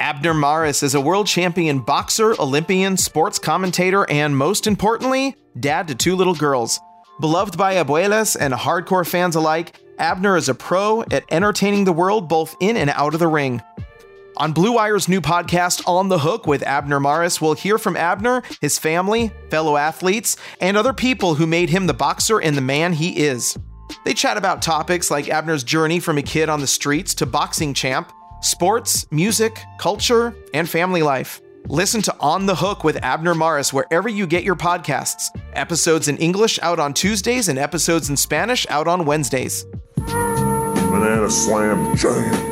Abner Mares is a world champion boxer, Olympian, sports commentator, and most importantly, dad to 2 little girls. Beloved by abuelas and hardcore fans alike, Abner is a pro at entertaining the world both in and out of the ring. On Blue Wire's new podcast, On the Hook with Abner Mares, we'll hear from Abner, his family, fellow athletes, and other people who made him the boxer and the man he is. They chat about topics like Abner's journey from a kid on the streets to boxing champ, sports, music, culture, and family life. Listen to On the Hook with Abner Mares wherever you get your podcasts. Episodes in English out on Tuesdays and episodes in Spanish out on Wednesdays. Banana Slam Jam.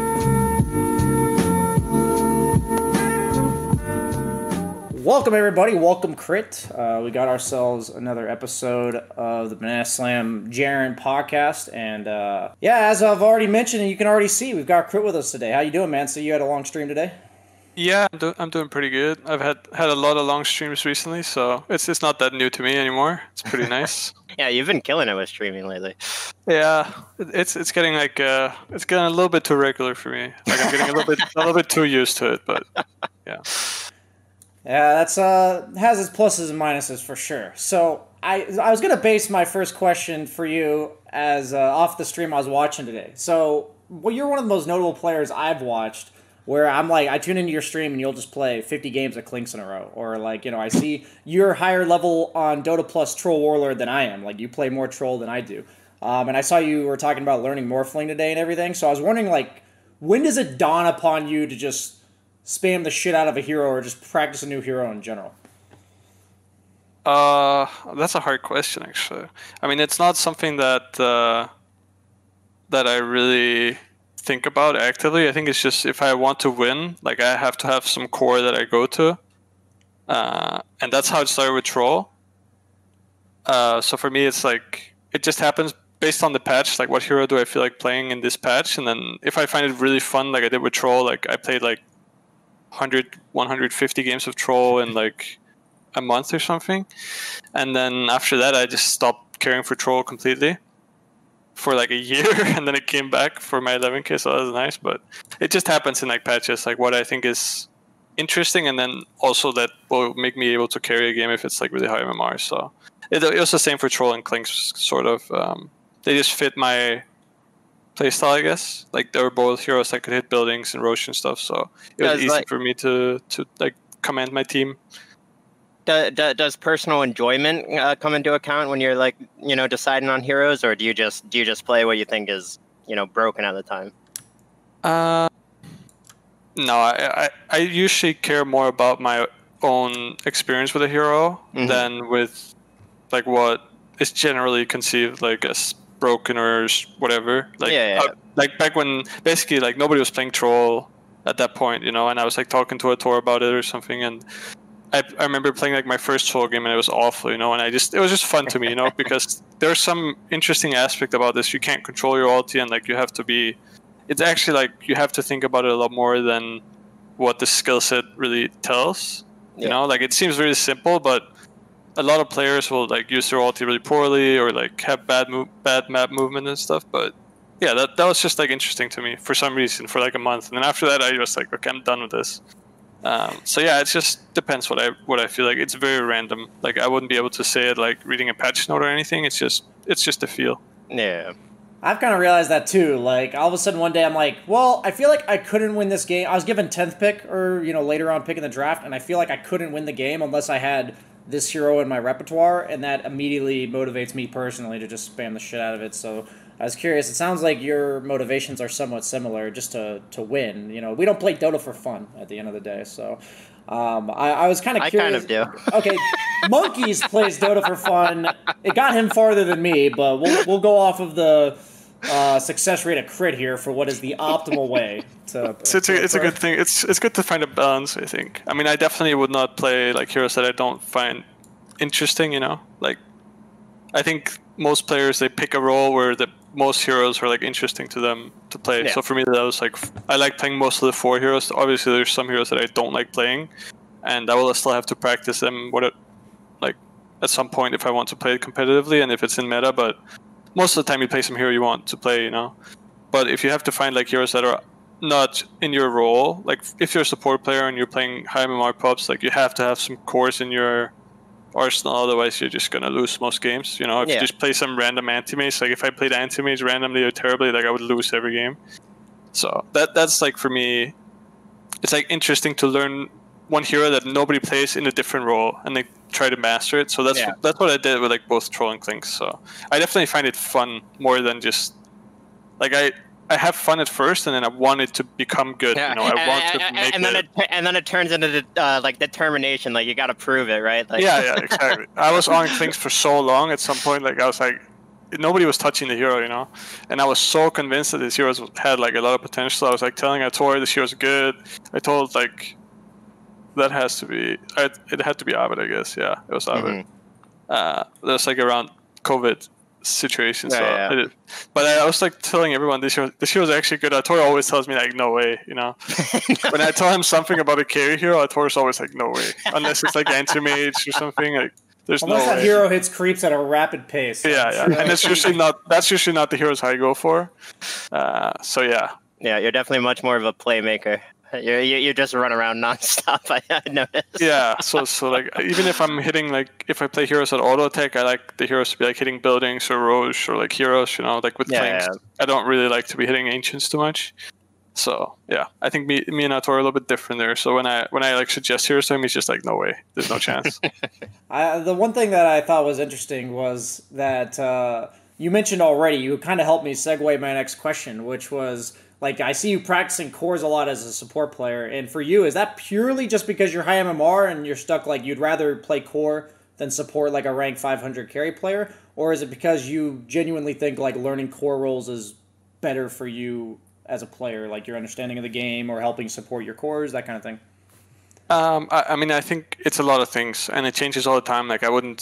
Welcome, everybody. Welcome, Crit. We got ourselves another episode of the Banana Slam Jaren podcast. And, as I've already mentioned, and you can already see, we've got Crit with us today. How you doing, man? So you had a long stream today? Yeah, I'm doing pretty good. I've had a lot of long streams recently, so it's not that new to me anymore. It's pretty nice. Yeah, you've been killing it with streaming lately. Yeah, it's getting it's getting a little bit too regular for me. Like I'm getting a little bit too used to it, but yeah. Yeah, that's has its pluses and minuses for sure. So I was gonna base my first question for you as off the stream I was watching today. So you're one of the most notable players I've watched, where I'm like, I tune into your stream and you'll just play 50 games of Clinks in a row, or like, I see you're higher level on Dota Plus Troll Warlord than I am. Like you play more Troll than I do, and I saw you were talking about learning Morphling today and everything. So I was wondering, like, when does it dawn upon you to just spam the shit out of a hero or just practice a new hero in general? That's a hard question, actually. I mean, it's not something that I really think about actively. I think it's just if I want to win, like I have to have some core that I go to. And that's how it started with Troll. So for me, it's like, it just happens based on the patch. Like, what hero do I feel like playing in this patch? And then if I find it really fun, like I did with Troll, like I played like 150 games of Troll in like a month or something, and then after that I just stopped caring for Troll completely for like a year, and then it came back for my 11k, so that was nice. But it just happens in like patches, like what I think is interesting, and then also that will make me able to carry a game if it's like really high MMR. So it was the same for Troll and Clinks, sort of. They just fit my playstyle, I guess. Like they were both heroes that could hit buildings and Rosh and stuff, so it was easy for me to like command my team. Does personal enjoyment come into account when you're like deciding on heroes, or do you just play what you think is broken at the time? No, I usually care more about my own experience with a hero than with like what is generally conceived like as broken or whatever. Like, like back when basically like nobody was playing Troll at that point, and I was like talking to a Tor about it or something, and I remember playing like my first Troll game and it was awful, and it was just fun to me, because there's some interesting aspect about this. You can't control your ulti, and like it's actually like you have to think about it a lot more than what the skill set really tells. Like it seems really simple, but a lot of players will like use their ulti really poorly or like have bad map movement and stuff. But yeah, that was just like interesting to me for some reason for like a month, and then after that I was like, okay, I'm done with this. So yeah, it just depends what I feel like. It's very random. Like I wouldn't be able to say it like reading a patch note or anything. It's just a feel. Yeah. I've kind of realized that too. Like all of a sudden one day I'm like, well, I feel like I couldn't win this game. I was given 10th pick or later on pick in the draft, and I feel like I couldn't win the game unless I had this hero in my repertoire, and that immediately motivates me personally to just spam the shit out of it. So I was curious. It sounds like your motivations are somewhat similar, just to win. We don't play Dota for fun at the end of the day. So I was kind of curious. I kind of do. Okay, Monkeys plays Dota for fun. It got him farther than me, but we'll go off of the success rate of Crit here for what is the optimal way to. It's a good thing. It's good to find a balance, I think. I mean, I definitely would not play like heroes that I don't find interesting. Like I think most players, they pick a role where the most heroes are like interesting to them to play. Yeah. So for me, that was like I like playing most of the 4 heroes. Obviously, there's some heroes that I don't like playing, and I will still have to practice them. Like at some point if I want to play it competitively and if it's in meta, but most of the time you play some hero you want to play, But if you have to find like heroes that are not in your role. Like if you're a support player and you're playing high MMR pubs, like you have to have some cores in your arsenal, otherwise you're just gonna lose most games. You know, if you just play some random anti-mage, like if I played anti-mage randomly or terribly, like I would lose every game. So that's like for me, it's like interesting to learn one hero that nobody plays in a different role and they try to master it. So that's what I did with like both Troll and Clinks. So I definitely find it fun more than just like I have fun at first, and then I want it to become good. You know, I want to make it. And then it turns into like determination. Like you got to prove it, right? Like... Yeah, exactly. I was on Clinks for so long. At some point, like I was like, nobody was touching the hero, you know, and I was so convinced that this hero had like a lot of potential. I was like telling Ator this hero's good. I told like that has to be it had to be Abed, I guess. Yeah, it was Abed. That was like around COVID situation. But I was like telling everyone this hero was actually good. Ator always tells me like no way, you know. When I tell him something about a carry hero, Ator's always like no way, unless it's like anti-mage or something. Like there's unless no that hero hits creeps at a rapid pace. Yeah, and that's usually not the heroes I go for. So yeah. Yeah, you're definitely much more of a playmaker. You just run around nonstop. I noticed. Yeah, so like even if I'm hitting like if I play heroes at auto attack, I like the heroes to be like hitting buildings or roche or like heroes. You know, like with Clinks. I don't really like to be hitting ancients too much. So yeah, I think me and Ator are a little bit different there. So when I like suggest heroes to him, he's just like no way, there's no chance. The one thing that I thought was interesting was that you mentioned already. You kind of helped me segue my next question, which was. Like, I see you practicing cores a lot as a support player, and for you, is that purely just because you're high MMR and you're stuck, like, you'd rather play core than support, like, a rank 500 carry player? Or is it because you genuinely think, like, learning core roles is better for you as a player, like your understanding of the game or helping support your cores, that kind of thing? I mean, I think it's a lot of things, and it changes all the time. Like, I wouldn't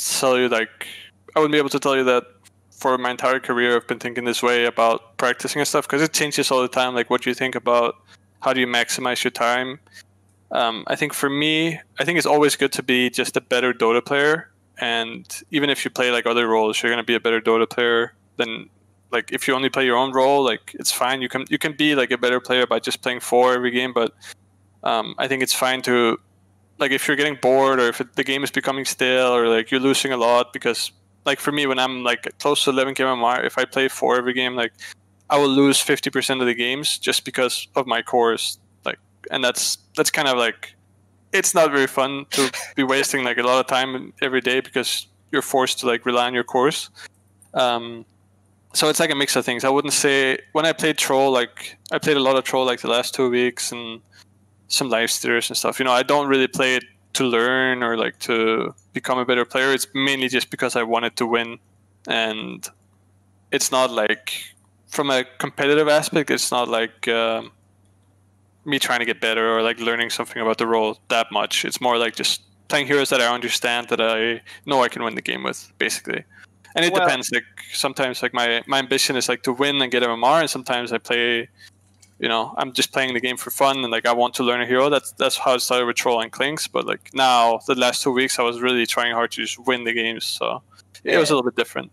be able to tell you that for my entire career, I've been thinking this way about practicing and stuff because it changes all the time. Like what you think about, how do you maximize your time? I think for me, I think it's always good to be just a better Dota player. And even if you play like other roles, you're going to be a better Dota player than like if you only play your own role. Like it's fine. You can be like a better player by just playing 4 every game. But I think it's fine to like if you're getting bored or if the game is becoming stale or like you're losing a lot because. Like for me, when I'm like close to 11k MMR, if I play 4 every game, like I will lose 50% of the games just because of my cores. Like, and that's kind of like it's not very fun to be wasting like a lot of time every day because you're forced to like rely on your cores. So it's like a mix of things. I wouldn't say when I played Troll, like I played a lot of Troll like the last 2 weeks and some live steers and stuff. You know, I don't really play it to learn or like to become a better player. It's mainly just because I wanted to win, and it's not like from a competitive aspect. It's not like me trying to get better or like learning something about the role that much. It's more like just playing heroes that I understand that I know I can win the game with, basically. And it depends. Like sometimes like my ambition is like to win and get MMR, and sometimes I play. You know, I'm just playing the game for fun, and like I want to learn a hero. That's how it started with Troll and Clinks. But like now, the last 2 weeks, I was really trying hard to just win the games. So it was a little bit different.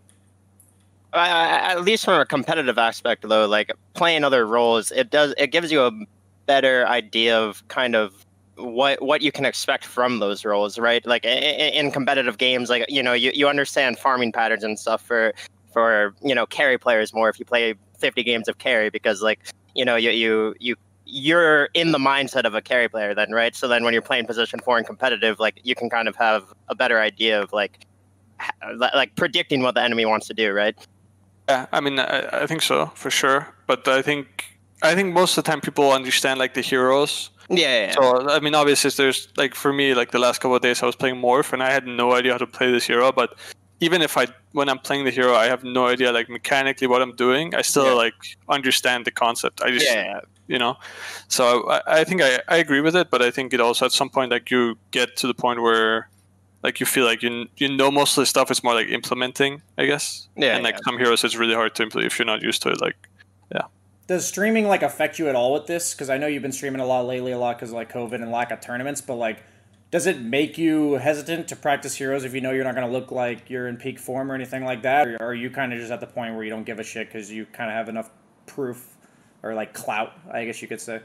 At least from a competitive aspect, though, like playing other roles, it gives you a better idea of kind of what you can expect from those roles, right? Like in competitive games, like you know, you understand farming patterns and stuff for you know carry players more if you play 50 games of carry because like. You know, you're in the mindset of a carry player then, right? So then when you're playing position 4 and competitive, like you can kind of have a better idea of like predicting what the enemy wants to do, right? Yeah, I mean, I think so for sure. But I think most of the time people understand like the heroes. Yeah. So I mean, obviously, there's like for me, like the last couple of days, I was playing Morph, and I had no idea how to play this hero, but. Even if when I'm playing the hero, I have no idea like mechanically what I'm doing. I still like understand the concept. I just, you know, so I think I agree with it, but I think it also at some point like you get to the point where like you feel like you know most of the stuff. It's more like implementing, I guess. Yeah. And like some heroes, it's really hard to implement if you're not used to it. Like, yeah. Does streaming like affect you at all with this? Because I know you've been streaming a lot lately, a lot because of like COVID and lack of tournaments, but like. Does it make you hesitant to practice heroes if you know you're not going to look like you're in peak form or anything like that? Or are you kind of just at the point where you don't give a shit because you kind of have enough proof or like clout, I guess you could say?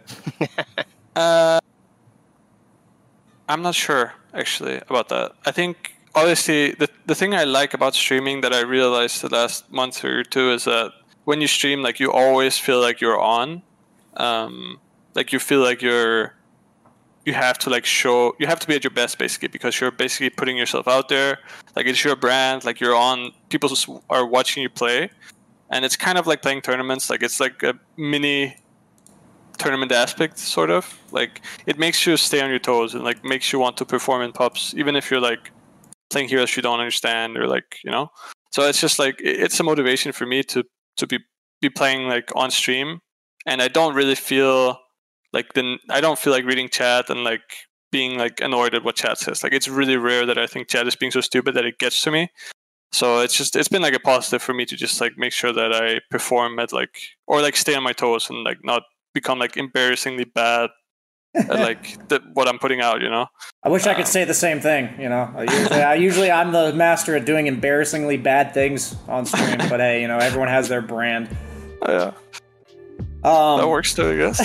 I'm not sure actually about that. I think obviously the thing I like about streaming that I realized the last month or two is that when you stream, like you always feel like you're on. Like you feel like you have to like you have to be at your best basically, because you're basically putting yourself out there. Like it's your brand, like you're on, people are watching you play. And it's kind of like playing tournaments. Like it's like a mini tournament aspect, sort of. Like it makes you stay on your toes and like makes you want to perform in pubs, even if you're like playing heroes you don't understand or like, you know. So it's just like it's a motivation for me to be playing like on stream. And I don't really feel like I don't feel like reading chat and like being like annoyed at what chat says. Like it's really rare that I think chat is being so stupid that it gets to me. So it's been like a positive for me to just like make sure that I perform at like, or like stay on my toes and like not become like embarrassingly bad at like what I'm putting out, you know. I wish I could say the same thing, you know. Usually I'm the master at doing embarrassingly bad things on stream, but hey, you know, everyone has their brand. Yeah. That works too, I guess.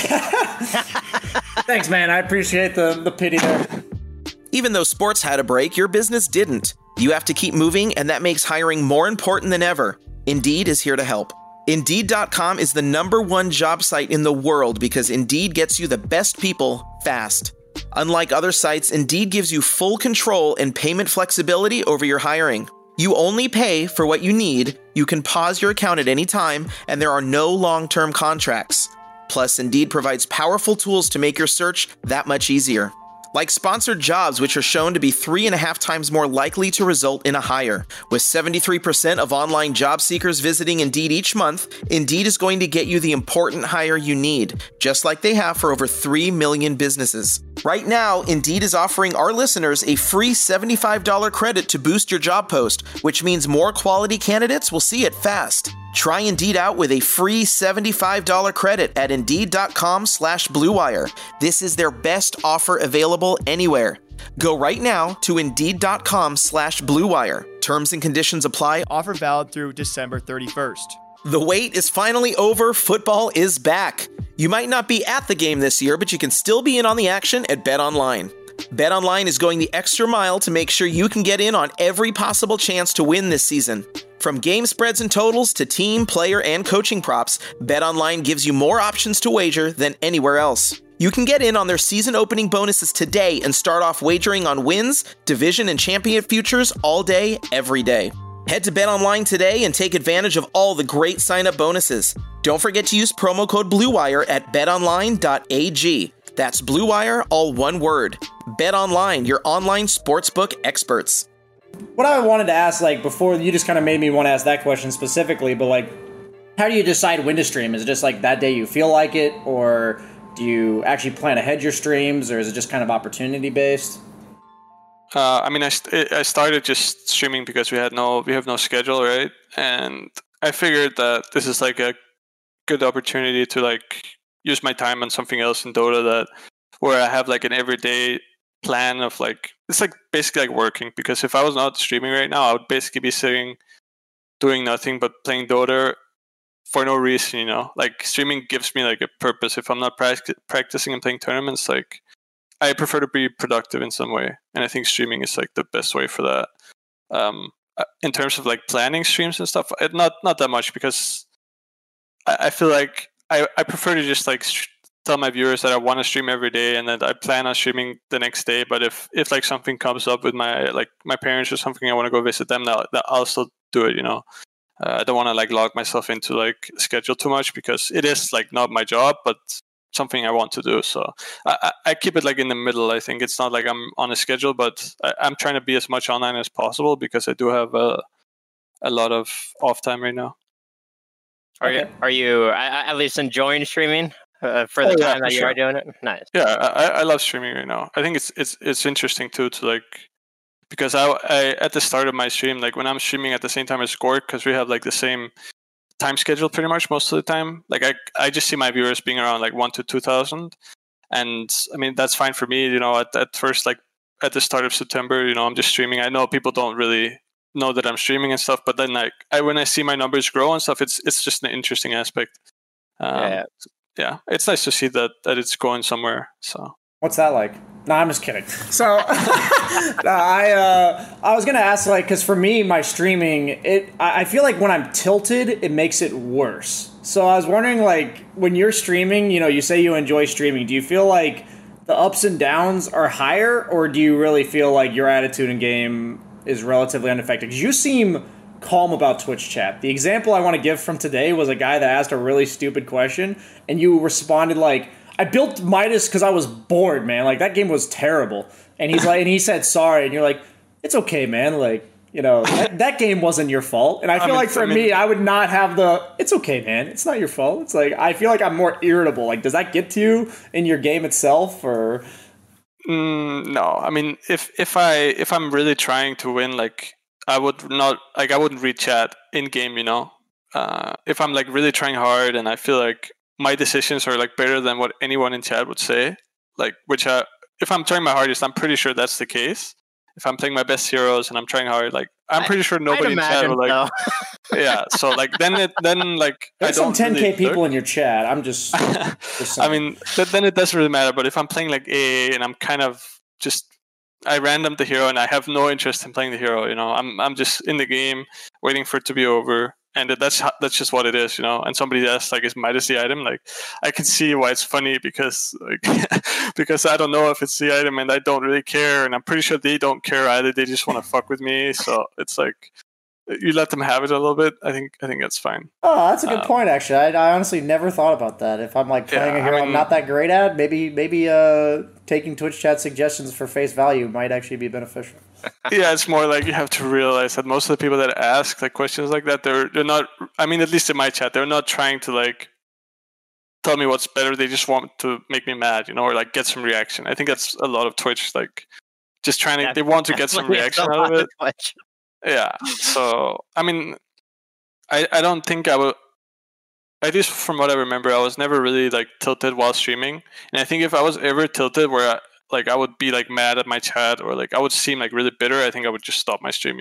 Thanks, man. I appreciate the pity there. Even though sports had a break, your business didn't. You have to keep moving, and that makes hiring more important than ever. Indeed is here to help. Indeed.com is the #1 job site in the world because Indeed gets you the best people fast. Unlike other sites, Indeed gives you full control and payment flexibility over your hiring. You only pay for what you need, you can pause your account at any time, and there are no long-term contracts. Plus, Indeed provides powerful tools to make your search that much easier. Like sponsored jobs, which are shown to be 3.5 times more likely to result in a hire. With 73% of online job seekers visiting Indeed each month, Indeed is going to get you the important hire you need, just like they have for over 3 million businesses. Right now, Indeed is offering our listeners a free $75 credit to boost your job post, which means more quality candidates will see it fast. Try Indeed out with a free $75 credit at Indeed.com/BlueWire. This is their best offer available anywhere. Go right now to Indeed.com/BlueWire. Terms and conditions apply. Offer valid through December 31st. The wait is finally over. Football is back. You might not be at the game this year, but you can still be in on the action at BetOnline. BetOnline is going the extra mile to make sure you can get in on every possible chance to win this season. From game spreads and totals to team, player, and coaching props, BetOnline gives you more options to wager than anywhere else. You can get in on their season opening bonuses today and start off wagering on wins, division, and champion futures all day, every day. Head to BetOnline today and take advantage of all the great sign-up bonuses. Don't forget to use promo code BlueWire at betonline.ag. That's BlueWire, all one word. BetOnline, your online sportsbook experts. What I wanted to ask, like, before, you just kind of made me want to ask that question specifically, but, like, how do you decide when to stream? Is it just, like, that day you feel like it, or do you actually plan ahead your streams, or is it just kind of opportunity-based? I mean, I started just streaming because we have no schedule, right? And I figured that this is, like, a good opportunity to, like, use my time on something else in Dota where I have, like, an everyday plan of like, it's like basically like working, because if I was not streaming right now, I would basically be sitting doing nothing but playing Dota for no reason, you know. Like streaming gives me like a purpose. If I'm not practicing and playing tournaments, like I prefer to be productive in some way, and I think streaming is like the best way for that. In terms of like planning streams and stuff, not that much, because I feel like I prefer to just like tell my viewers that I want to stream every day and that I plan on streaming the next day. But if like something comes up with my parents or something, I want to go visit them, that I'll still do it, you know. I don't want to like log myself into like a schedule too much, because it is like not my job, but something I want to do. So I keep it like in the middle. I think it's not like I'm on a schedule, but I'm trying to be as much online as possible, because I do have a lot of off time right now. Are you at least enjoying streaming? For the time that you are doing it? Nice. Yeah, I love streaming right now. I think it's interesting too, to like, because I at the start of my stream, like when I'm streaming at the same time as Gork, because we have like the same time schedule pretty much most of the time. Like I just see my viewers being around like 1,000 to 2,000, and I mean that's fine for me. You know, at first, like at the start of September, you know, I'm just streaming. I know people don't really know that I'm streaming and stuff, but then like when I see my numbers grow and stuff, it's just an interesting aspect. yeah, it's nice to see that it's going somewhere. So What's that like? No, I'm just kidding. So I was gonna ask, like, because for me, my streaming, I feel like when I'm tilted, it makes it worse. So I was wondering, like, when you're streaming, you say you enjoy streaming. Do you feel like the ups and downs are higher, or do you really feel like your attitude in game is relatively unaffected? Because you seem calm about Twitch chat. The example I want to give from today was a guy that asked a really stupid question, and you responded like, I built Midas because I was bored, man. Like, that game was terrible. And he's like, and he said sorry, and you're like, it's okay, man. Like, that game wasn't your fault. And I feel like for me, I would not have it's okay, man. It's not your fault. It's like, I feel like I'm more irritable. Like, does that get to you in your game itself, or? No. I mean, if I'm really trying to win, like, I wouldn't read chat in game, if I'm like really trying hard and I feel like my decisions are like better than what anyone in chat would say, like, if I'm trying my hardest, I'm pretty sure that's the case. If I'm playing my best heroes and I'm trying hard, like, I'm pretty sure nobody in chat will like, yeah. So like, then there's some 10K really people in your chat. I'm just I mean, then it doesn't really matter. But if I'm playing like A and I'm kind of I random the hero and I have no interest in playing the hero, I'm just in the game waiting for it to be over. And that's just what it is, And somebody asks, like, is Midas the item? Like, I can see why it's funny because I don't know if it's the item and I don't really care. And I'm pretty sure they don't care either. They just want to fuck with me. So it's like, you let them have it a little bit. I think that's fine. Oh, that's a good point, actually. I honestly never thought about that. If I'm like playing a hero I'm not that great at, maybe taking Twitch chat suggestions for face value might actually be beneficial. Yeah, it's more like you have to realize that most of the people that ask like questions like that, they're not. I mean, at least in my chat, they're not trying to like tell me what's better. They just want to make me mad, or like get some reaction. I think that's a lot of Twitch, like just trying to. They want to get some reaction out of it. Yeah. So I mean, I don't think I would. At least from what I remember, I was never really like tilted while streaming, and I think if I was ever tilted where I would be like mad at my chat or like I would seem like really bitter, I think I would just stop my stream,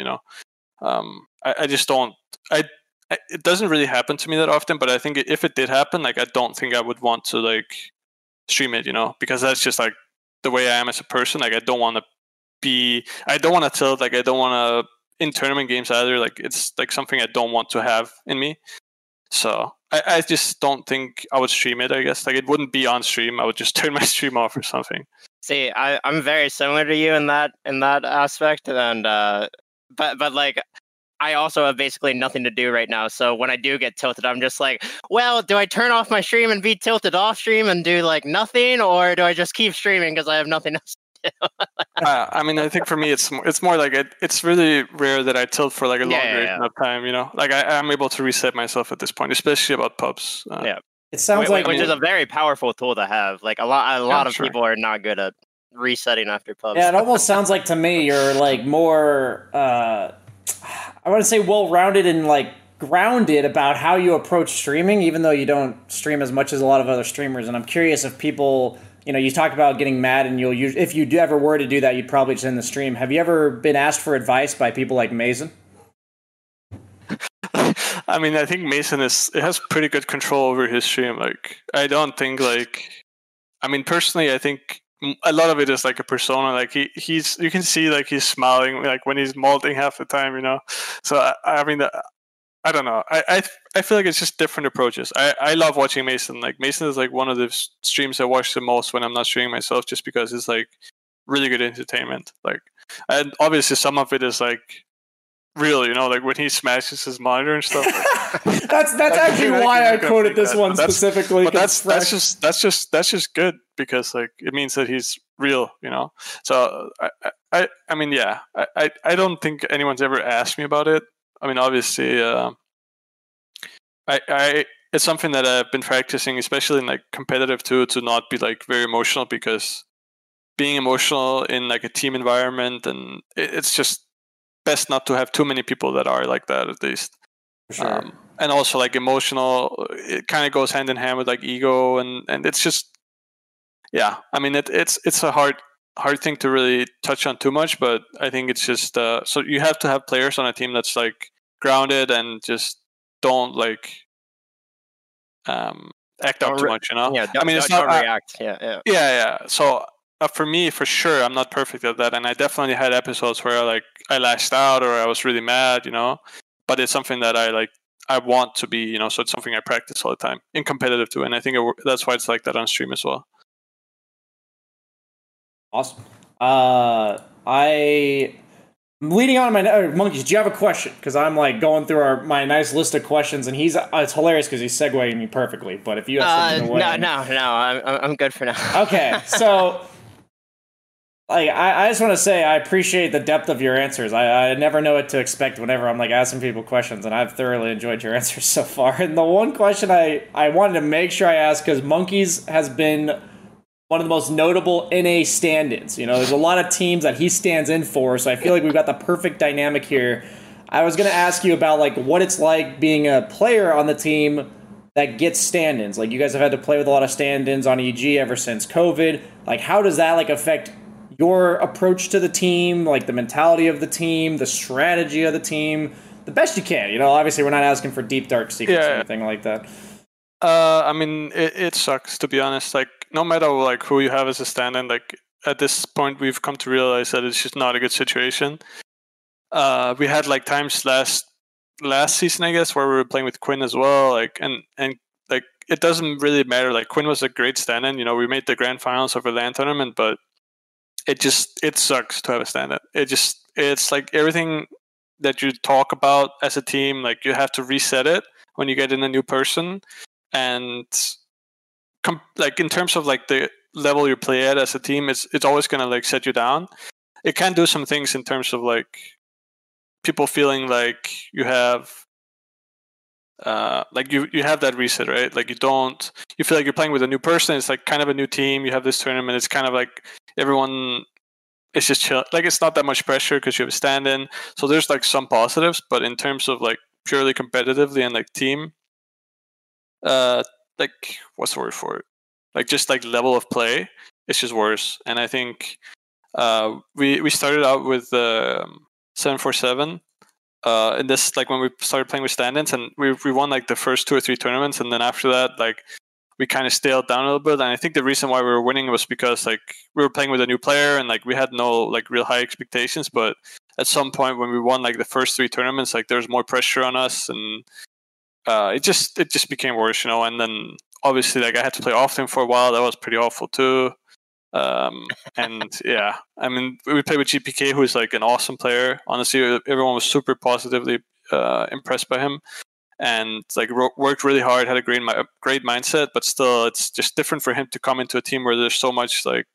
I just don't, it doesn't really happen to me that often, but I think if it did happen, like, I don't think I would want to like stream it, because that's just like the way I am as a person. Like, I don't want to tilt, like, I don't want to in tournament games either. Like, it's like something I don't want to have in me. So I just don't think I would stream it, I guess. Like, it wouldn't be on stream. I would just turn my stream off or something. See, I'm very similar to you in that aspect, and but like, I also have basically nothing to do right now. So when I do get tilted, I'm just like, well, do I turn off my stream and be tilted off stream and do like nothing, or do I just keep streaming because I have nothing else to do? I mean, I think for me, it's more like it's really rare that I tilt for like a long duration of time. Like I'm able to reset myself at this point, especially about pubs. Yeah. It sounds which is a very powerful tool to have. Like a lot of sure. people are not good at resetting after pubs. Yeah, it almost sounds like to me you're like more I want to say well-rounded and like grounded about how you approach streaming, even though you don't stream as much as a lot of other streamers. And I'm curious if people, you talked about getting mad, and if you do ever were to do that, you'd probably just end the stream. Have you ever been asked for advice by people like Mason? I mean, I think Mason has pretty good control over his stream. Like, I don't think personally, I think a lot of it is like a persona. Like he's you can see like he's smiling like when he's malting half the time, So I mean, I don't know. I feel like it's just different approaches. I love watching Mason. Like, Mason is like one of the streams I watch the most when I'm not streaming myself, just because it's like really good entertainment. Like, and obviously some of it is like real, like when he smashes his monitor and stuff. Like, that's actually why I quoted this one specifically. But that's just good, because like it means that he's real, So I mean, yeah, I don't think anyone's ever asked me about it. I mean, obviously, it's something that I've been practicing, especially in like competitive too, to not be like very emotional, because being emotional in like a team environment, and it's just best not to have too many people that are like that, at least. Sure. And also like emotional, it kind of goes hand in hand with like ego, and it's just, yeah. I mean, it's a hard thing to really touch on too much, but I think it's just so you have to have players on a team that's like grounded and just don't like act up too much, you know. Yeah, I mean, it's don't not. react. Yeah. Yeah. So for me, for sure, I'm not perfect at that, and I definitely had episodes where like I lashed out or I was really mad, you know. But it's something that I want to be, you know. So it's something I practice all the time in competitive too, and I think that's why it's like that on stream as well. Awesome. I'm leading on my monkeys. Do you have a question? Because I'm like going through my nice list of questions, and it's hilarious because he's segueing me perfectly. But if you have something to weigh no, I'm good for now. Okay, so like I just want to say I appreciate the depth of your answers. I never know what to expect whenever I'm like asking people questions, and I've thoroughly enjoyed your answers so far. And the one question I wanted to make sure I asked, because Monkeys has been one of the most notable NA stand-ins. You know, there's a lot of teams that he stands in for, so I feel like we've got the perfect dynamic here. I was going to ask you about like what it's like being a player on the team that gets stand-ins. Like, you guys have had to play with a lot of stand-ins on EG ever since COVID. Like, how does that like affect your approach to the team, like the mentality of the team, the strategy of the team, the best you can? You know, obviously we're not asking for deep dark secrets or anything like that. I mean, it sucks, to be honest. Like, no matter like who you have as a stand-in, like at this point we've come to realize that it's just not a good situation. We had like times last season, I guess, where we were playing with Quinn as well. Like, and like it doesn't really matter. Like, Quinn was a great stand-in. You know, we made the grand finals of a LAN tournament, but it sucks to have a stand-in. It's like everything that you talk about as a team, like you have to reset it when you get in a new person. And like in terms of like the level you play at as a team, it's always gonna like set you down. It can do some things in terms of like people feeling like you have like you have that reset, right? Like you feel like you're playing with a new person. It's like kind of a new team. You have this tournament. It's kind of like everyone is just chill. Like, it's not that much pressure because you have a stand-in. So there's like some positives, but in terms of like purely competitively and like team, like what's the word for it? Like just like level of play, it's just worse. And I think we started out with 747. And this like when we started playing with stand-ins, and we won like the first 2 or 3 tournaments, and then after that like we kind of staled down a little bit. And I think the reason why we were winning was because like we were playing with a new player and like we had no like real high expectations. But at some point when we won like the first 3 tournaments, like there was more pressure on us, and it just became worse, you know. And then obviously like I had to play often for a while. That was pretty awful too. And yeah, I mean, we played with GPK, who is like an awesome player. Honestly, everyone was super positively impressed by him, and like worked really hard, had a great mindset. But still, it's just different for him to come into a team where there's so much like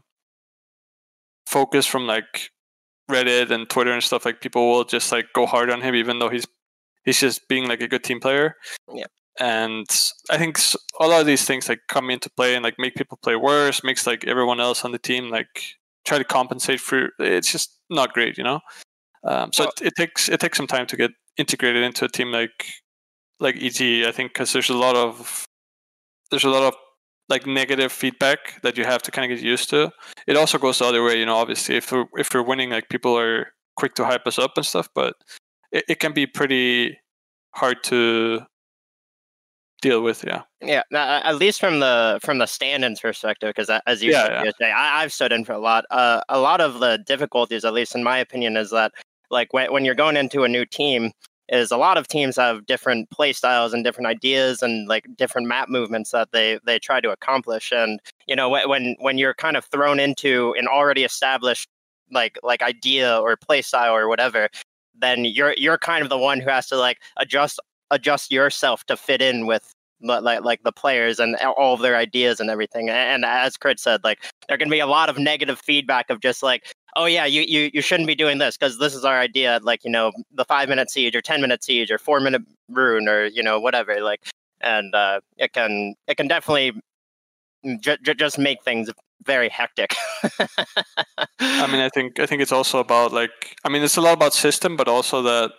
focus from like Reddit and Twitter and stuff. Like people will just like go hard on him, even though he's just being like a good team player. Yeah. And I think a lot of these things like come into play and like make people play worse, makes like everyone else on the team like try to compensate for. It's just not great, you know. So it takes some time to get integrated into a team like EG. I think because there's a lot of like negative feedback that you have to kind of get used to. It also goes the other way, you know. Obviously, if we're winning, like people are quick to hype us up and stuff, but it can be pretty hard to deal with. Yeah, at least from the stand-ins perspective, because as you say, I've stood in for a lot of the difficulties, at least in my opinion, is that like when you're going into a new team, is a lot of teams have different play styles and different ideas and like different map movements that they try to accomplish. And you know, when you're kind of thrown into an already established like idea or play style or whatever, then you're kind of the one who has to like adjust yourself to fit in with like the players and all of their ideas and everything. And as Crit said, like there can be a lot of negative feedback of just like, oh yeah, you shouldn't be doing this because this is our idea, like, you know, the 5-minute siege or 10-minute siege or 4-minute rune or, you know, whatever, like. And it can definitely just make things very hectic. I mean, I think it's also about like, I mean, it's a lot about system, but also that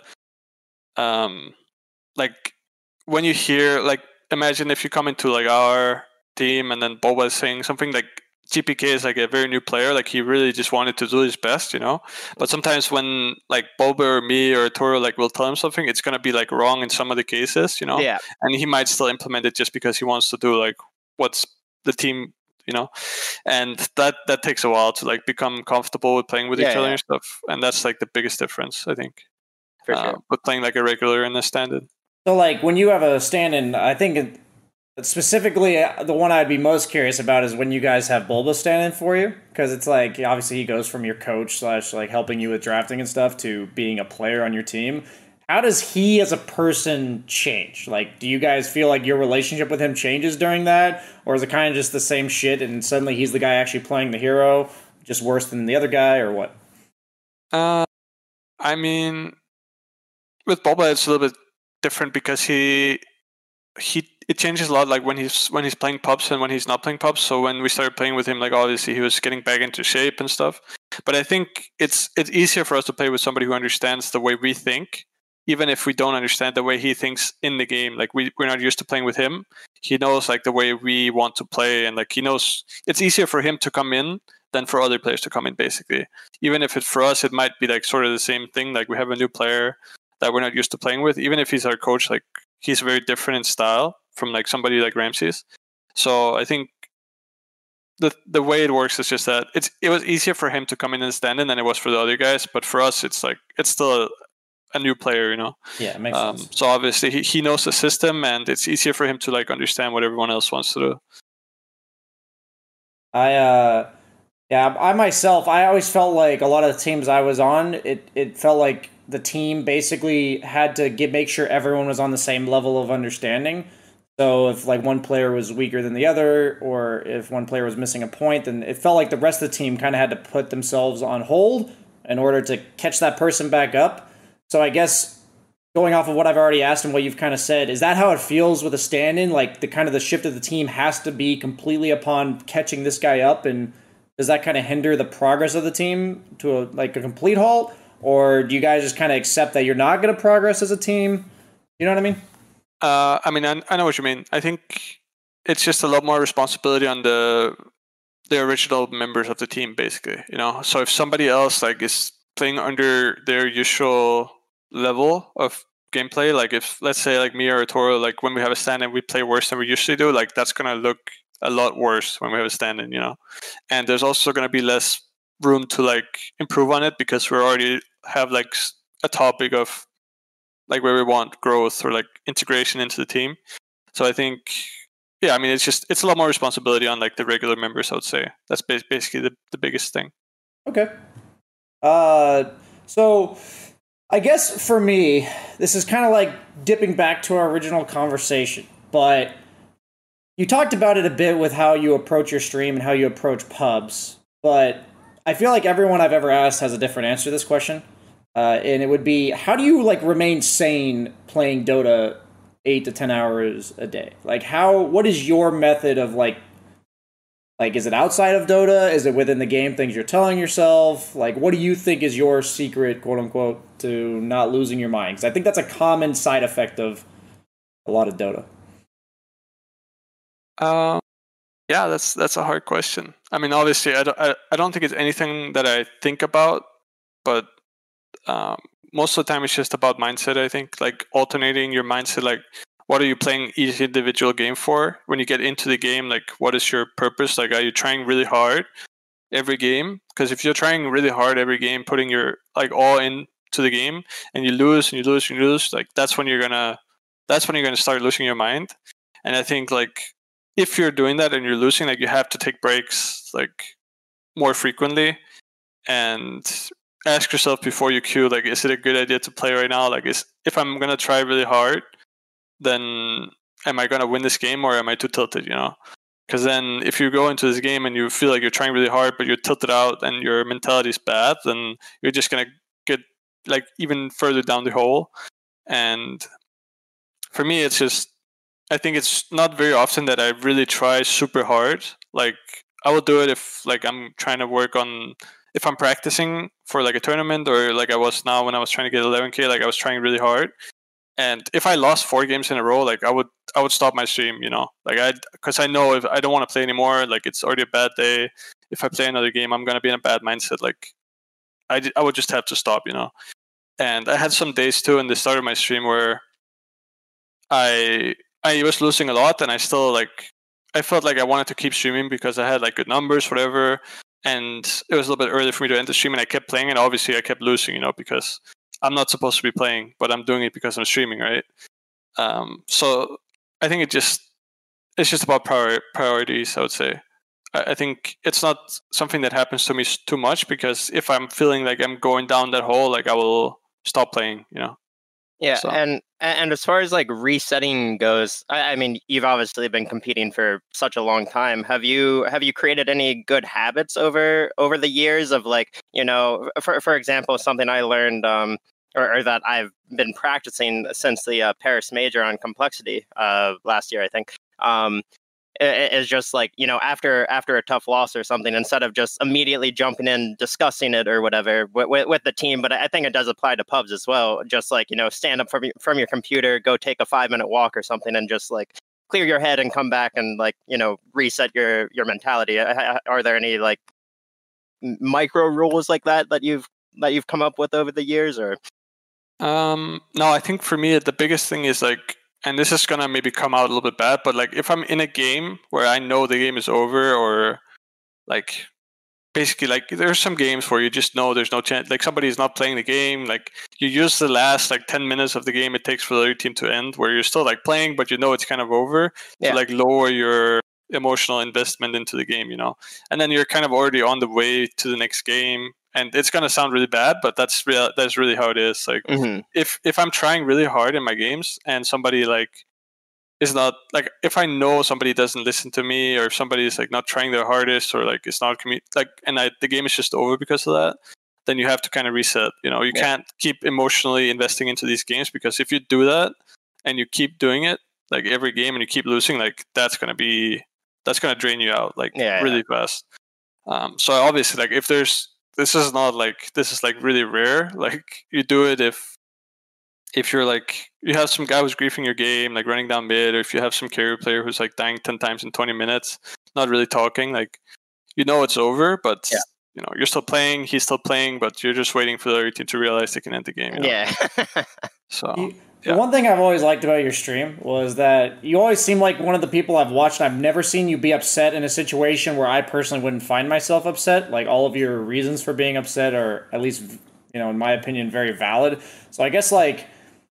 like when you hear like, imagine if you come into like our team and then Boba is saying something like GPK is like a very new player. Like he really just wanted to do his best, But sometimes when like Boba or me or Toro like will tell him something, it's gonna be like wrong in some of the cases, Yeah. And he might still implement it just because he wants to do like what's the team, And that takes a while to like become comfortable with playing with each other and stuff. And that's like the biggest difference, I think. For sure. But playing like a regular and a stand-in. So, like, when you have a stand-in, I think specifically the one I'd be most curious about is when you guys have Bulba stand-in for you, because it's like, obviously he goes from your coach / like helping you with drafting and stuff to being a player on your team. How does he as a person change? Like, do you guys feel like your relationship with him changes during that? Or is it kind of just the same shit and suddenly he's the guy actually playing the hero, just worse than the other guy, or what? I mean, with Boba, it's a little bit different because it changes a lot, like when he's playing pubs and when he's not playing pubs. So when we started playing with him, like obviously he was getting back into shape and stuff. But I think it's easier for us to play with somebody who understands the way we think, even if we don't understand the way he thinks in the game. Like we're not used to playing with him. He knows like the way we want to play, and like he knows it's easier for him to come in than for other players to come in, basically. Even if for us it might be like sort of the same thing. Like we have a new player that we're not used to playing with. Even if he's our coach, like he's very different in style from like somebody like Ramses. So I think the way it works is just that it was easier for him to come in and stand in than it was for the other guys. But for us, it's like it's still a new player, Yeah, it makes sense. So obviously he knows the system, and it's easier for him to like understand what everyone else wants to do. I myself, I always felt like a lot of the teams I was on, it felt like the team basically had to make sure everyone was on the same level of understanding. So if like one player was weaker than the other, or if one player was missing a point, then it felt like the rest of the team kind of had to put themselves on hold in order to catch that person back up. So I guess going off of what I've already asked and what you've kind of said, is that how it feels with a stand-in? Like the shift of the team has to be completely upon catching this guy up, and does that kind of hinder the progress of the team to a complete halt? Or do you guys just kind of accept that you're not going to progress as a team? You know what I mean? I know what you mean. I think it's just a lot more responsibility on the original members of the team, basically. So if somebody else like is playing under their usual level of gameplay, like if let's say like me or Toro, like when we have a stand-in, we play worse than we usually do. Like that's gonna look a lot worse when we have a stand-in, And there's also gonna be less room to like improve on it because we already have like a topic of like where we want growth or like integration into the team. So I think, it's a lot more responsibility on like the regular members, I would say. That's basically the biggest thing. Okay. So I guess for me, this is kind of like dipping back to our original conversation, but you talked about it a bit with how you approach your stream and how you approach pubs, but I feel like everyone I've ever asked has a different answer to this question. And it would be, how do you like remain sane playing Dota 8 to 10 hours a day? Like what is your method of like, is it outside of Dota? Is it within the game, things you're telling yourself? Like, what do you think is your secret, quote unquote, to not losing your mind? Because I think that's a common side effect of a lot of Dota. Yeah, that's a hard question. I mean, obviously, I don't think it's anything that I think about, but most of the time it's just about mindset. I think like alternating your mindset, like what are you playing each individual game for? When you get into the game, like what is your purpose? Like, are you trying really hard every game? Because if you're trying really hard every game, putting your like all into the game, and you lose and you lose and you lose, like that's when you're gonna start losing your mind. And I think like if you're doing that and you're losing, like you have to take breaks like more frequently and ask yourself before you queue, like, is it a good idea to play right now? Like, if I'm gonna try really hard, then am I gonna win this game or am I too tilted? Because then if you go into this game and you feel like you're trying really hard but you're tilted out and your mentality is bad, then you're just gonna get like even further down the hole. And for me, it's just, I think it's not very often that I really try super hard. Like I will do it if like I'm trying to work on, if I'm practicing for like a tournament, or like I was now when I was trying to get 11K, like I was trying really hard. And if I lost 4 games in a row, like I would stop my stream, like because I know if I don't want to play anymore, like it's already a bad day. If I play another game, I'm gonna be in a bad mindset. Like I would just have to stop, And I had some days too in the start of my stream where I was losing a lot, and I still I felt like I wanted to keep streaming because I had like good numbers, whatever. And it was a little bit early for me to end the stream, and I kept playing, and obviously I kept losing, because I'm not supposed to be playing, but I'm doing it because I'm streaming, right? So I think it's just about priorities, I would say. I think it's not something that happens to me too much, because if I'm feeling like I'm going down that hole, like I will stop playing, Yeah, So- and as far as like resetting goes, I mean, you've obviously been competing for such a long time. Have you created any good habits over the years of like, for example, something I learned or that I've been practicing since the Paris Major on Complexity last year, I think. Is just like, after a tough loss or something, instead of just immediately jumping in discussing it or whatever with the team, but I think it does apply to pubs as well, just like, stand up from your computer, go take a 5-minute walk or something, and just like clear your head and come back and like, reset your mentality. Are there any like micro rules like that you've come up with over the years? Or No, I think for me the biggest thing is like, and this is gonna maybe come out a little bit bad, but like if I'm in a game where I know the game is over, or like basically like there's some games where you just know there's no chance, like somebody's not playing the game, like you use the last like 10 minutes of the game it takes for the other team to end, where you're still like playing but it's kind of over, Yeah. to like lower your emotional investment into the game, and then you're kind of already on the way to the next game. And it's gonna sound really bad, but that's really how it is. Like if I'm trying really hard in my games and somebody like is not, like if I know somebody doesn't listen to me, or if somebody is like not trying their hardest, or like it's not the game is just over because of that, then you have to kind of reset. You can't keep emotionally investing into these games, because if you do that and you keep doing it like every game and you keep losing, like that's gonna drain you out like really fast. So obviously, like if this is like really rare. Like you do it if you're like, you have some guy who's griefing your game, like running down mid, or if you have some carry player who's like dying 10 times in 20 minutes, not really talking, like it's over, but you're still playing, he's still playing, but you're just waiting for the other team to realize they can end the game. Yeah. So The one thing I've always liked about your stream was that you always seem like one of the people I've watched. I've never seen you be upset in a situation where I personally wouldn't find myself upset. Like all of your reasons for being upset are, at least, in my opinion, very valid. So I guess like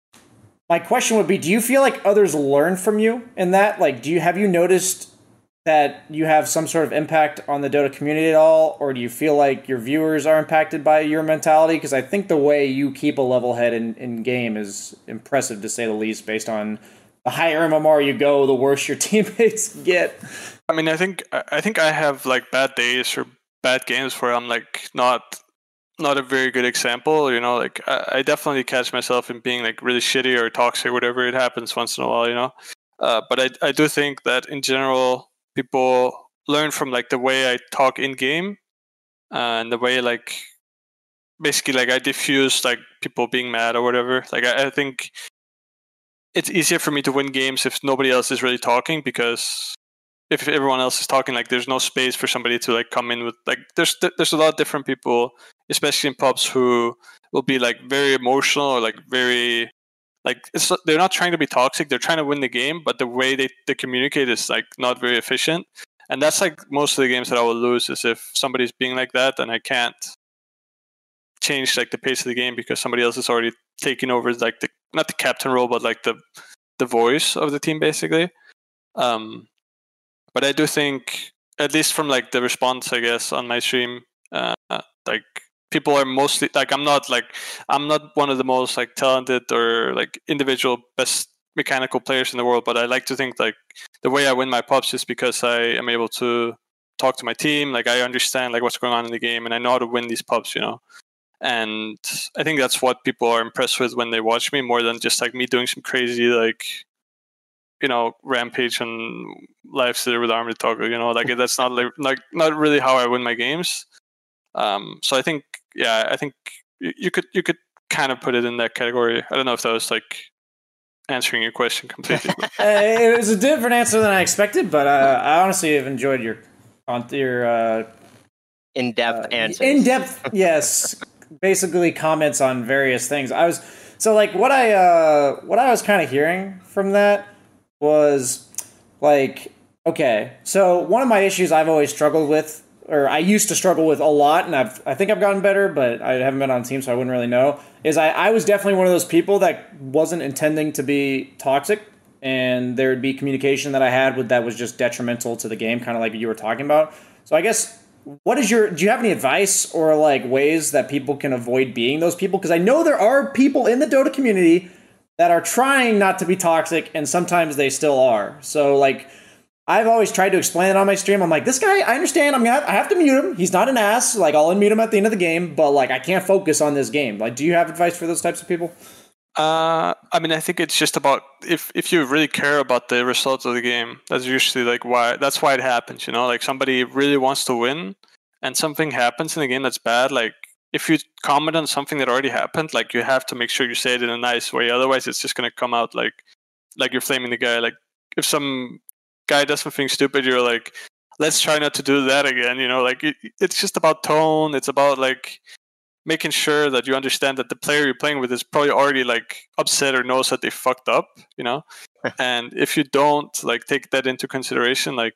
my question would be, do you feel like others learn from you in that? Like, have you noticed that you have some sort of impact on the Dota community at all? Or do you feel like your viewers are impacted by your mentality? Because I think the way you keep a level head in game is impressive, to say the least, based on the higher MMR you go, the worse your teammates get. I mean, I think I have like bad days or bad games where I'm like not a very good example, like I definitely catch myself in being like really shitty or toxic, whatever. It happens once in a while, but I do think that in general people learn from like the way I talk in game, and the way like basically like I diffuse like people being mad or whatever. Like I think it's easier for me to win games if nobody else is really talking, because if everyone else is talking, like there's no space for somebody to like come in with like there's a lot of different people, especially in pubs, who will be like very emotional, or like very like they're not trying to be toxic, they're trying to win the game, but the way they communicate is like not very efficient. And that's like most of the games that I will lose, is if somebody's being like that, and I can't change like the pace of the game because somebody else is already taking over like not the captain role, but like the voice of the team basically. But I do think, at least from like the response, I guess, on my stream, like people are mostly like, I'm not one of the most like talented or like individual best mechanical players in the world, but I like to think like the way I win my pubs is because I am able to talk to my team. Like I understand like what's going on in the game, and I know how to win these pubs, And I think that's what people are impressed with when they watch me, more than just like me doing some crazy like rampage and live sitter with Armored Toggle, like that's not like not really how I win my games. So I think you could kind of put it in that category. I don't know if that was like answering your question completely. It was a different answer than I expected, but I honestly have enjoyed your in-depth answers. In-depth, yes. Basically, comments on various things. What I was kind of hearing from that was like, okay, so one of my issues I've always struggled with, or I used to struggle with a lot, and I think I've gotten better, but I haven't been on a team, so I wouldn't really know, is I was definitely one of those people that wasn't intending to be toxic, and there would be communication that I had that was just detrimental to the game, kind of like you were talking about. So I guess, do you have any advice or like ways that people can avoid being those people? Because I know there are people in the Dota community that are trying not to be toxic, and sometimes they still are. So like, I've always tried to explain it on my stream. I'm like, this guy, I understand. I have to mute him. He's not an ass. Like, I'll unmute him at the end of the game, but like, I can't focus on this game. Like, do you have advice for those types of people? I mean, I think it's just about if you really care about the results of the game, that's usually like that's why it happens. Like somebody really wants to win, and something happens in the game that's bad. Like if you comment on something that already happened, like you have to make sure you say it in a nice way. Otherwise, it's just gonna come out like you're flaming the guy. Like if some guy does something stupid, you're like, let's try not to do that again. Like it's just about tone. It's about like making sure that you understand that the player you're playing with is probably already like upset or knows that they fucked up. And if you don't like take that into consideration, like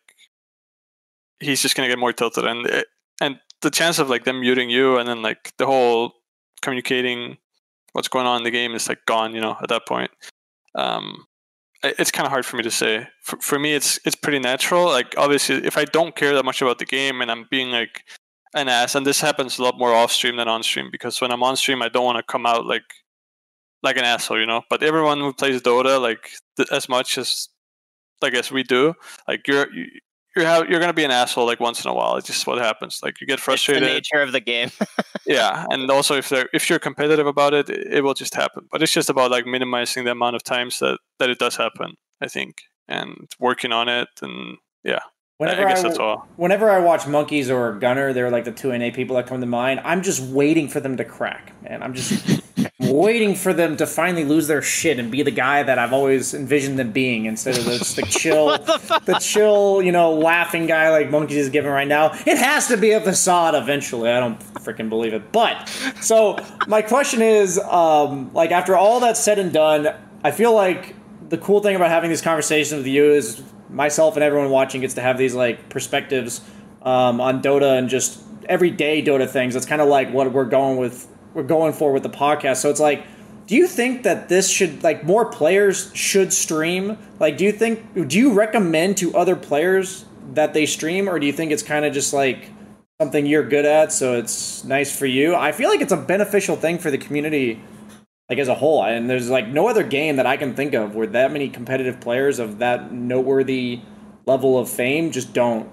he's just gonna get more tilted, and the chance of like them muting you and then like the whole communicating what's going on in the game is like gone. At that point. It's kind of hard for me to say. For me, it's pretty natural. Like obviously, if I don't care that much about the game and I'm being like an ass, and this happens a lot more off stream than on stream, because when I'm on stream, I don't want to come out like an asshole, But everyone who plays Dota, like as much as I guess we do, like you're gonna be an asshole like once in a while. It's just what happens. Like you get frustrated. It's the nature of the game. Yeah, and also if you're competitive about it, it will just happen. But it's just about like minimizing the amount of times that it does happen, I think, and working on it. And yeah, I guess that's all. Whenever I watch Monkeys or Gunner, they're like the two NA people that come to mind. I'm just waiting for them to crack, man. I'm just waiting for them to finally lose their shit and be the guy that I've always envisioned them being, instead of just the chill, laughing guy like Monkeys is giving right now. It has to be a facade eventually. I don't freaking believe it. But so my question is, like after all that's said and done, I feel like the cool thing about having these conversations with you is myself and everyone watching gets to have these like perspectives on Dota and just everyday Dota things. It's kind of like what we're going for with the podcast. So it's like, do you think that this should, like, more players should stream? Like, do you recommend to other players that they stream, or do you think it's kind of just like something you're good at, so it's nice for you? I feel like it's a beneficial thing for the community, like as a whole. And there's like no other game that I can think of where that many competitive players of that noteworthy level of fame just don't.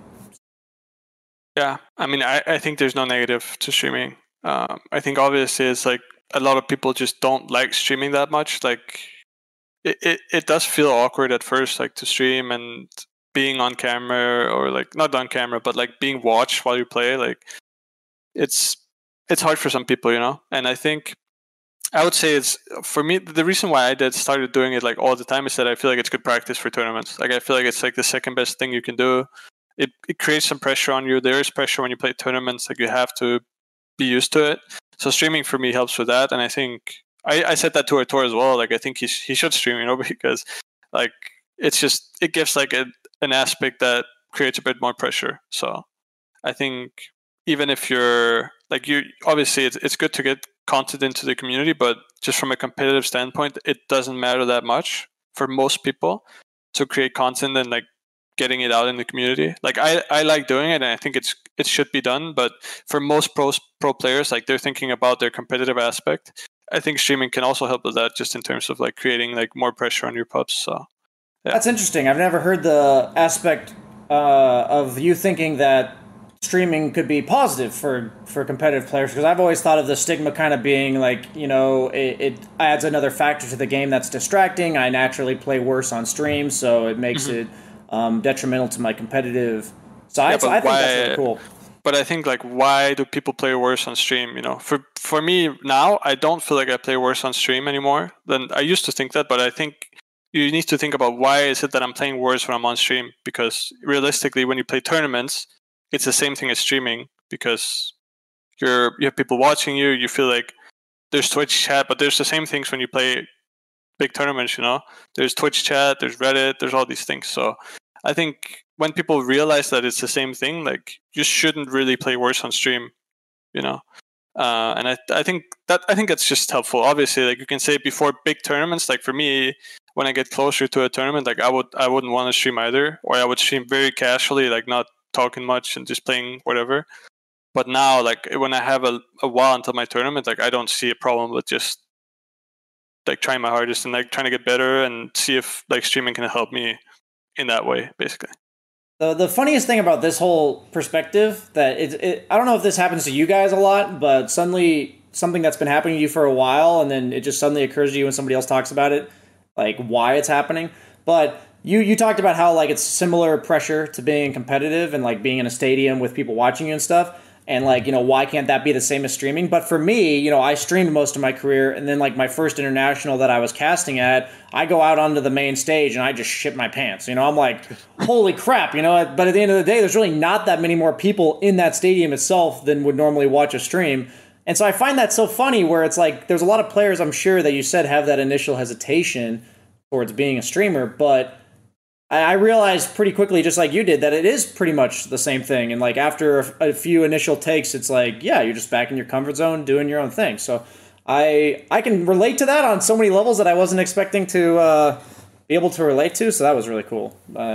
Yeah, I mean, I think there's no negative to streaming. I think obviously it's like a lot of people just don't like streaming that much. Like it does feel awkward at first, like to stream and being on camera, or like not on camera, but like being watched while you play. Like it's hard for some people, And I think I would say it's, for me, the reason why I started doing it like all the time is that I feel like it's good practice for tournaments. Like I feel like it's like the second best thing you can do. It creates some pressure on you. There is pressure when you play tournaments. Like you have to be used to it. So streaming for me helps with that. And I think I said that to Artur as well. Like I think he should stream, because like it gives like an aspect that creates a bit more pressure. So I think even if you're like obviously it's good to get content into the community, but just from a competitive standpoint, it doesn't matter that much for most people to create content and like getting it out in the community. Like I like doing it, and I think it should be done. But for most pro players, like they're thinking about their competitive aspect. I think streaming can also help with that, just in terms of like creating like more pressure on your pups. So yeah. That's interesting. I've never heard the aspect of you thinking that streaming could be positive for competitive players, because I've always thought of the stigma kind of being like, it adds another factor to the game that's distracting. I naturally play worse on stream, so it makes it detrimental to my competitive side. So I think that's really cool. But I think like, why do people play worse on stream? For me now, I don't feel like I play worse on stream anymore than I used to think that. But I think you need to think about why is it that I'm playing worse when I'm on stream? Because realistically, when you play tournaments, it's the same thing as streaming because you have people watching you. You feel like there's Twitch chat, but there's the same things when you play big tournaments. There's Twitch chat, there's Reddit, there's all these things. So I think when people realize that it's the same thing, like you shouldn't really play worse on stream. And I think that's just helpful. Obviously, like you can say before big tournaments, like for me, when I get closer to a tournament, like I wouldn't want to stream either, or I would stream very casually, like not talking much and just playing whatever. But now, like when I have a while until my tournament, like I don't see a problem with just like trying my hardest and like trying to get better and see if like streaming can help me in that way, basically. The funniest thing about this whole perspective that I don't know if this happens to you guys a lot, but suddenly something that's been happening to you for a while, and then it just suddenly occurs to you when somebody else talks about it, like why it's happening. But you talked about how like it's similar pressure to being competitive and like being in a stadium with people watching you and stuff. And like, why can't that be the same as streaming? But for me, I streamed most of my career, and then like my first international that I was casting at, I go out onto the main stage and I just shit my pants. I'm like, holy crap, But at the end of the day, there's really not that many more people in that stadium itself than would normally watch a stream. And so I find that so funny where it's like, there's a lot of players, I'm sure, that you said have that initial hesitation towards being a streamer, but I realized pretty quickly, just like you did, that it is pretty much the same thing. And like after a few initial takes, it's like, yeah, you're just back in your comfort zone doing your own thing. So I can relate to that on so many levels that I wasn't expecting to be able to relate to. So that was really cool.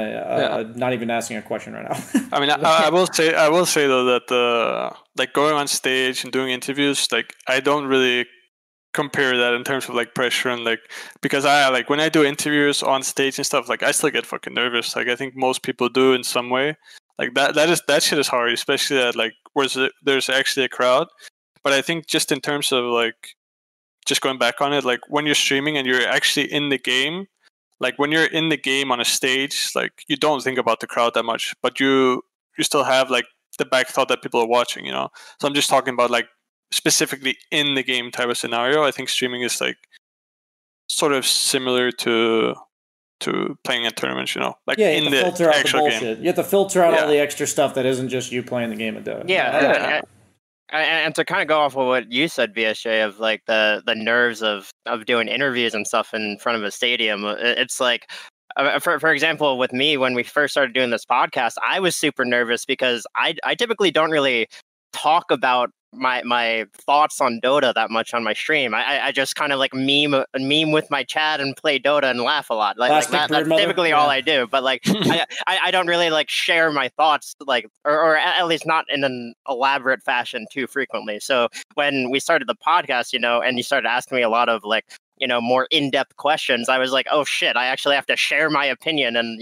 Not even asking a question right now. I mean, I will say though that like going on stage and doing interviews, like I don't really compare that in terms of like pressure and like, because I like when I do interviews on stage and stuff, like I still get fucking nervous. Like I think most people do in some way. Like that shit is hard, especially at like where there's actually a crowd. But I think just in terms of like just going back on it, like when you're streaming and you're actually in the game, like when you're in the game on a stage, like you don't think about the crowd that much, but you still have like the back thought that people are watching, So I'm just talking about like specifically in the game type of scenario. I think streaming is like sort of similar to playing in tournaments, like in the actual game. You have to filter out all the extra stuff that isn't just you playing the game of Dota. Yeah. And to kind of go off of what you said, VSJ, of like the nerves of doing interviews and stuff in front of a stadium, it's like, for example, with me, when we first started doing this podcast, I was super nervous because I typically don't really talk about my thoughts on Dota that much on my stream. I just kind of like meme with my chat and play Dota and laugh a lot. That's typically all I do. But like I don't really like share my thoughts like or at least not in an elaborate fashion too frequently. So when we started the podcast, and you started asking me a lot of like more in-depth questions, I was like, oh shit, I actually have to share my opinion, and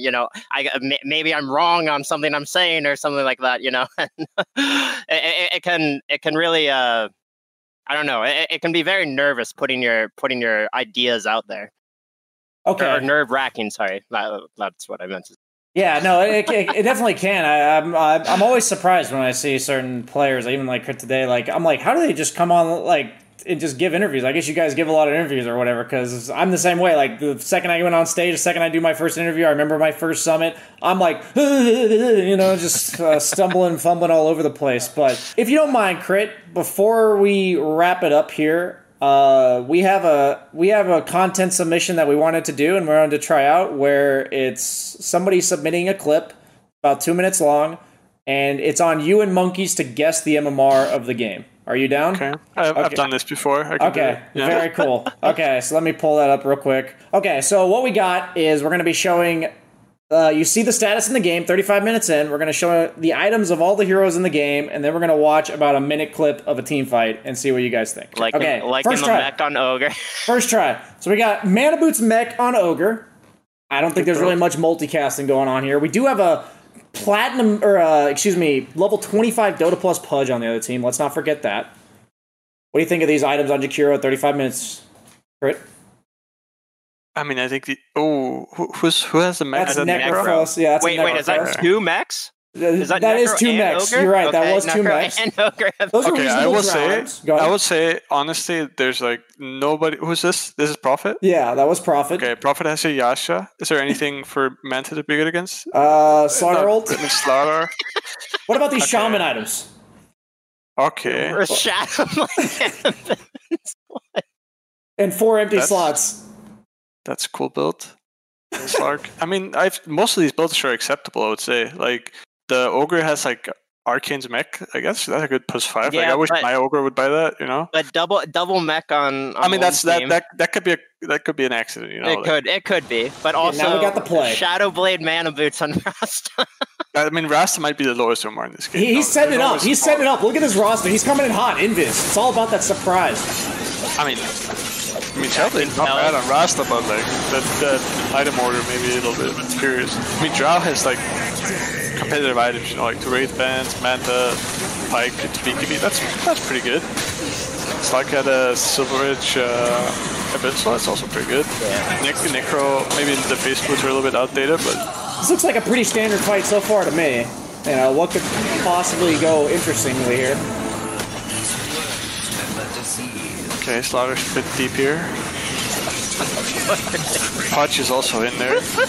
maybe I'm wrong on something I'm saying or something like that. It can really I don't know, it can be very nervous putting your ideas out there. Okay. Or nerve-wracking. Sorry, that's what I meant to say. Yeah, no, it definitely can. I'm always surprised when I see certain players, even like today. Like I'm like, how do they just come on like and just give interviews? I guess you guys give a lot of interviews or whatever, because I'm the same way. Like the second I went on stage, the second I do my first interview, I remember my first summit, I'm like, just stumbling, fumbling all over the place. But if you don't mind, Crit, before we wrap it up here, we have a content submission that we wanted to do and we're going to try out, where it's somebody submitting a clip about 2 minutes long, and it's on you and Monkeys to guess the MMR of the game. Are you down? Okay. I've done this before. Okay, very cool. Okay, so let me pull that up real quick. Okay, so what we got is we're going to be showing, you see the status in the game, 35 minutes in. We're going to show the items of all the heroes in the game, and then we're going to watch about a minute clip of a team fight and see what you guys think. Like in the mech on Ogre. First try. So we got Mana Boots mech on Ogre. I don't think there's really much multicasting going on here. We do have a level 25 Dota Plus Pudge on the other team. Let's not forget that. What do you think of these items on Jakiro at 35 minutes, Crit? I mean, I think who has the mech? That's Necrophos. Yeah, that's wait, is that 2 mechs? That is two mechs. You're right. That was two mechs. Those are Okay, I reasonable will say, rounds. Go ahead. I would say honestly, there's like nobody. Who's this? This is Prophet. Yeah, that was Prophet. Okay, Prophet has a Yasha. Is there anything for Manta to be good against? Slaughter ult. Slaughter. What about these shaman items? Okay. Or Shadow Blade. And 4 empty slots. That's a cool build. Slark. I mean, most of these builds are acceptable, I would say. Like, the Ogre has, like, Arcane's mech. I guess that's a good +5. Yeah, like, I wish my Ogre would buy that, you know? But double mech on I mean, that's team. that could be an accident, you know? It could be. But also, now we got the play. Shadow Blade mana boots on Rasta. I mean, Rasta might be the lowest MR in this game. He's setting it up. He's setting it up. Look at his roster. He's coming in hot. Invis. It's all about that surprise. I mean, Shadowblade's not bad on Rasta, but like that item order maybe a little bit curious. I mean, Drow has like competitive items, you know, like the Wraith Bands, Manta, Pike, BKB. That's pretty good. It's like at a Silver Ridge Abyssal. That's also pretty good. Yeah. Necro, maybe the face boots are a little bit outdated, but this looks like a pretty standard fight so far to me. You know, what could possibly go interestingly here? Okay, Slaughter's a bit deep here. Potch is also in there. Okay.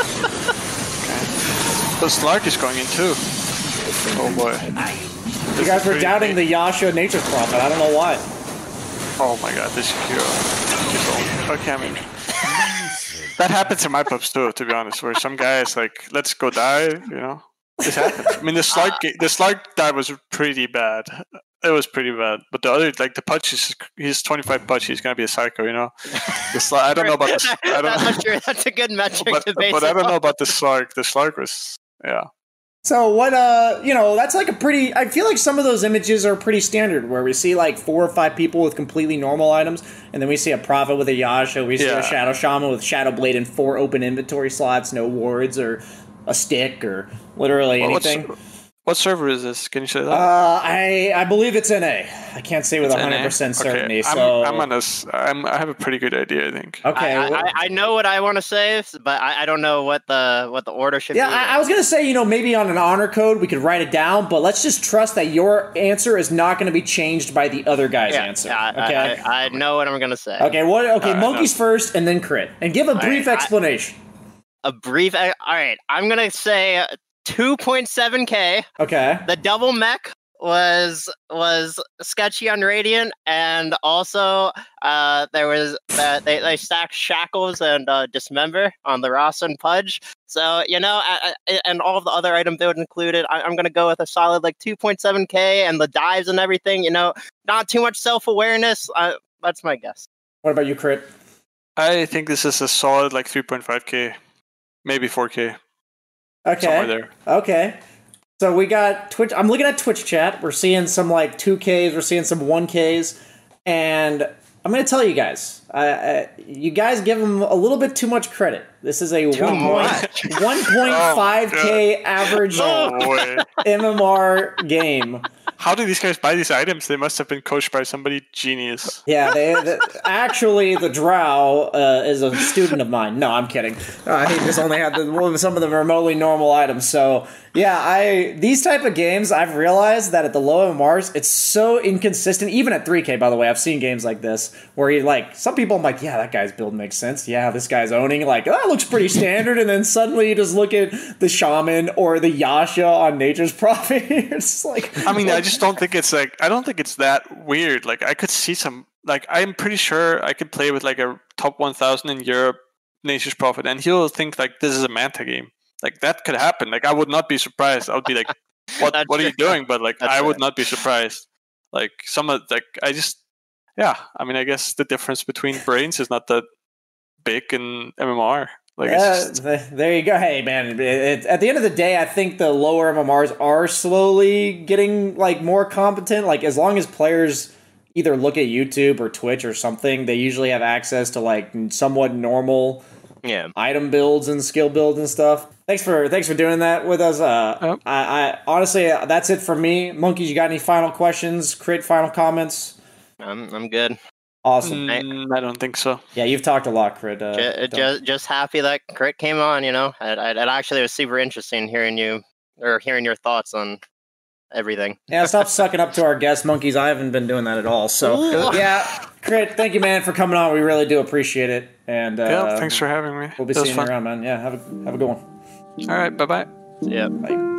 But Slark is going in too. Oh boy. You guys were doubting the Yasha Nature's Prophet. I don't know why. Oh my god, this hero. Okay, I mean, that happens in my pubs too, to be honest, where some guys like, let's go die, you know? This happens. I mean, the Slark dive was pretty bad. It was pretty bad, but the other, like the Pudge, he's 25 Pudge. He's gonna be a psycho, you know. I don't know about this. That's true. That's a good metric to base. But I don't know about the Slark. The Slark was, yeah. So what? You know, that's like a pretty. I feel like some of those images are pretty standard, where we see like 4 or 5 people with completely normal items, and then we see a Prophet with a Yasha. We see a Shadow Shaman with Shadow Blade and 4 open inventory slots, no wards or a stick or literally anything. What server is this? Can you say that? I believe it's NA. I can't say with 100% certainty. Okay. So I have a pretty good idea, I think. Okay, I know what I want to say, but I don't know what the order should be. Yeah, I was gonna say, you know, maybe on an honor code we could write it down, but let's just trust that your answer is not going to be changed by the other guy's answer. Okay, I know what I'm gonna say. Okay, monkeys first, and then crit, and give a brief explanation. All right, I'm gonna say 2.7k. Okay. The double mech was sketchy on Radiant, and also there was they stacked Shackles and Dismember on the Ross and Pudge. So, you know, and all of the other item builds included, I'm gonna go with a solid like 2.7k, and the dives and everything. You know, not too much self-awareness. That's my guess. What about you, Crit? I think this is a solid like 3.5k, maybe 4k. Okay. Somewhere there. Okay. So we got Twitch. I'm looking at Twitch chat. We're seeing some like 2Ks. We're seeing some 1Ks. And I'm going to tell you guys. You guys give them a little bit too much credit. This is a 1.5K average MMR game. How do these guys buy these items? They must have been coached by somebody genius. Yeah, actually, the Drow is a student of mine. No, I'm kidding. He just only had some of the remotely normal items. So, yeah, these type of games, I've realized that at the low MMRs, it's so inconsistent. Even at 3K, by the way, I've seen games like this where some people, I'm like, yeah, that guy's build makes sense. Yeah, this guy's owning, like, that looks pretty standard. And then suddenly you just look at the Shaman or the Yasha on Nature's Prophet. It's like, I mean, I just don't think it's I don't think it's that weird. Like, I could see some, I'm pretty sure I could play with like a top 1000 in Europe Nature's Prophet, and he'll think like this is a Manta game. Like, that could happen. Like, I would not be surprised. I would be like, what are you doing? But like, I would not be surprised. Like, I mean, I guess the difference between brains is not that big in MMR. There you go. Hey, man, at the end of the day, I think the lower MMRs are slowly getting like more competent. Like, as long as players either look at YouTube or Twitch or something, they usually have access to like somewhat normal item builds and skill builds and stuff. Thanks for doing that with us. I honestly, that's it for me. Monkeys, you got any final questions? Crit, final comments? I'm good. Awesome. I don't think so. Yeah, you've talked a lot, Crit. Just happy that Crit came on. You know, it actually was super interesting hearing you or hearing your thoughts on everything. Yeah, stop sucking up to our guest monkeys. I haven't been doing that at all. So, yeah, Crit, thank you, man, for coming on. We really do appreciate it. And yeah, thanks for having me. We'll be seeing you around, man. Yeah, have a good one. All right, bye-bye. Yeah. Bye.